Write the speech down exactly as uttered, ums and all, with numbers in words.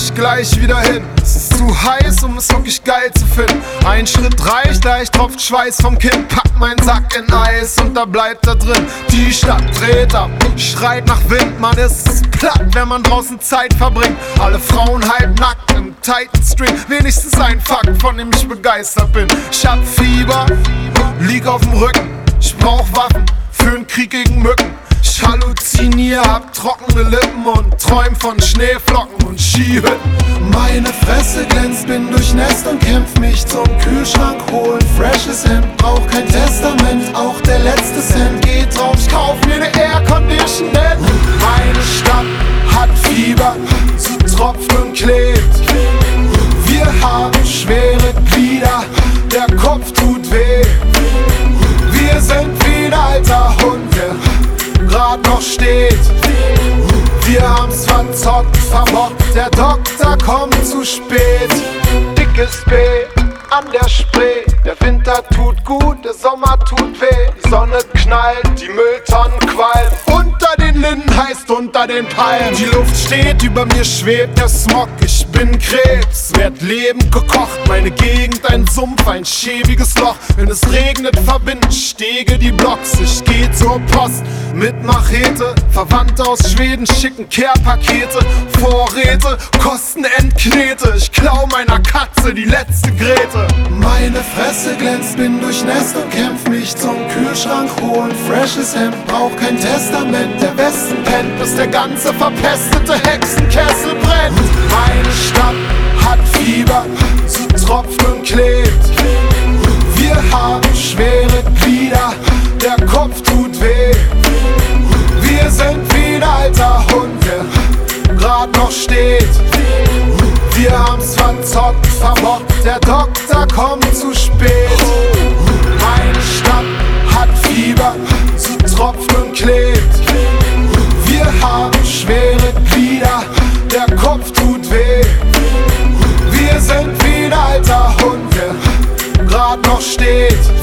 ich gleich wieder hin. Es ist zu heiß, um es wirklich geil zu finden. Ein Schritt reicht, leicht tropft Schweiß vom Kinn. Pack meinen Sack in Eis und da bleibt er drin. Die Stadt dreht ab, schreit nach Wind. Man ist platt, wenn man draußen Zeit verbringt. Alle Frauen halb nackt im tighten String. Wenigstens ein Fakt, von dem ich begeistert bin. Ich hab Fieber, lieg auf dem Rücken. Ich brauch Waffen für einen Krieg gegen Mücken. Ich halluzinier, hab trockene Lippen und träum von Schneeflocken und Skihütten. Meine Fresse glänzt, bin durchnässt und kämpf mich zum Kühlschrank holen. Freshes Hemd, brauch kein Testament, auch der letzte Cent geht drauf. Ich kauf mir ne Aircondition, denn meine Stadt hat Fieber, sie tropft und klebt. Wir haben schwere Glieder, der Kopf tut weh. Wir sind wie ein alter Hund, der grad noch steht. Wir haben's verzockt, verbockt, der Doktor kommt zu spät. Dickes B an der Spree, der Winter tut gut, der Sommer tut weh. Die Sonne knallt, die Mülltonnen qualmen. Unter den Linden heißt unter den Palmen. Die Luft steht, über mir schwebt der Smog. Ich bin Krebs, werd lebend gekocht. Meine Gegend ein Sumpf, ein schäbiges Loch. Wenn es regnet, verbinden Stege die Blocks. Ich geh zur Post mit Machete. Verwandte aus Schweden schicken Care-Pakete. Vorräte kosten Endknete. Ich klau meiner Katze die letzte Grete. Meine Fresse glänzt, bin durchnässt und kämpf mich zum Kühlschrank holen. Freshes Hemd, brauch kein Testament. Der Westen pennt, bis der ganze verpestete Hexenkessel brennt. Meine Stadt hat Fieber, sie tropft und klebt. Wir haben schwere Glieder, der Kopf tut weh. Wir sind wie ein alter Hund, der grad noch steht. Wir haben's verzockt, verbockt, der Doktor kommt zu spät. Meine Stadt hat Fieber, sie tropft und klebt. Wir haben schwere Glieder, der Kopf tut weh. Wir sind wie ein alter Hund, der grad noch steht.